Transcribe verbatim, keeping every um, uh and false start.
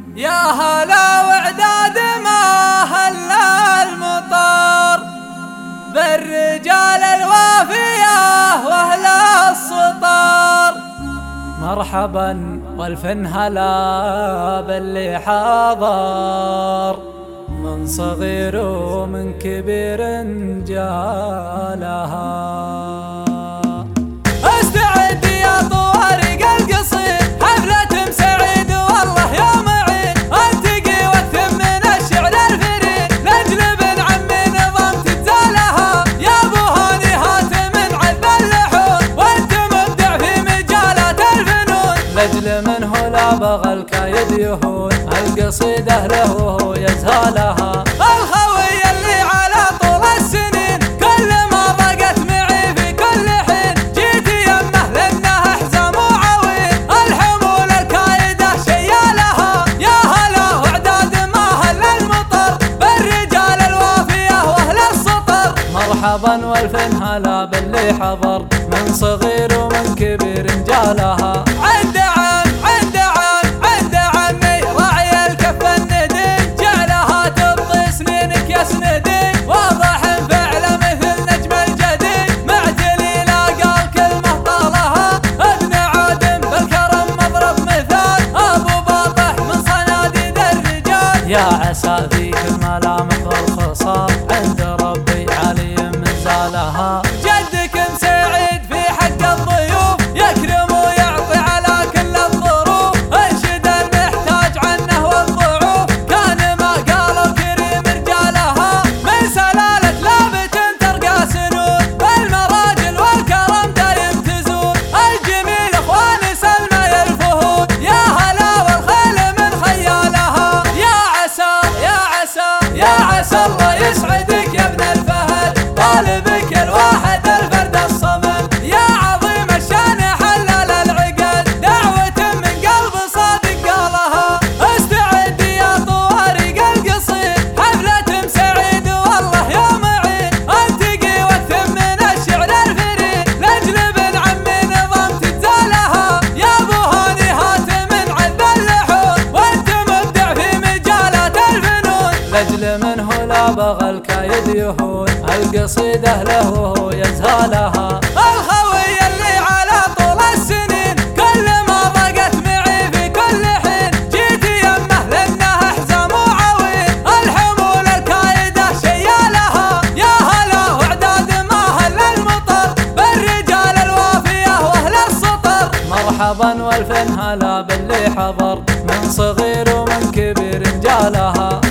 يا هلا وعداد ما هلا المطر بالرجال الوافية واهل السطر. مرحبا والفن هلا باللي حضر من صغير ومن كبير جالها. استعد يا طوارق القصيد حفلة سعيد والله يوم عيد. التقي واكتب من الشعر الفريد نجلب عم نظام تتزالها. يا ابو هاني هات من عذب اللحون وانت مبدع في مجالات الفنون. لجل منه لا بغى الكايد يهون القصيد اهله وهو يزهالها. الخوي اللي على طول السنين كل ما ضاقت معي في كل حين جيت يمه لانه حزام وعوين. الحمول الكايده شيالها. يا هلا وعداد ما هل المطر بالرجال الوافيه واهل السطر. مرحبا والفن هلا باللي حضر من صغير ومن كبير جالها. عند عام عند عام عند عمي راعي الكف الندي جعلها تبطي سنينك يا سندي. واضح فعله مثل نجم الجدي معتلي لا قال كلمه طالها. ابن عادم بالكرم مضرب مثال ابو باطح من صناديد الرجال. يا عسى ذيك الملامح والخصال عند ربي علي من زالها. جدك مسعيد في حق الضيوف يكرم ويعطي على كل الظروف. انشد المحتاج عنه والضعوف كان ما قالوا كريم رجالها. من سلالة لابت ترقى سنون بالمراجل والكرم دايم تزور. الجميل اخواني سلمى الفهود يا هلا والخيل من خيالها. يا عسى يا عسى يا عسى الله يسعدك يا ابن الفهد طالبك الواحد الفرد الصمد. يا عظيم الشان حلل العقد دعوة من قلب صادق قالها. استعد يا طوارق القصيد حفلة سعيد والله يوم عيد. التقي واكتب من الشعر الفريد نجلب عم نظام تتزالها. يا ابو هاني هات من عذب اللحون وانت مبدع في مجالات الفنون. لجل منه لا بغى الكايد يهون القصيد اهله وهو يزهالها. الخوي اللي على طول السنين كل ما ضاقت معي في كل حين جيت يمه لانه حزام وعوين. الحمول الكايده شيالها. يا هلا وعداد ما هل المطر بالرجال الوافيه واهل السطر. مرحبا والفن هلا باللي حضر من صغير ومن كبير جالها.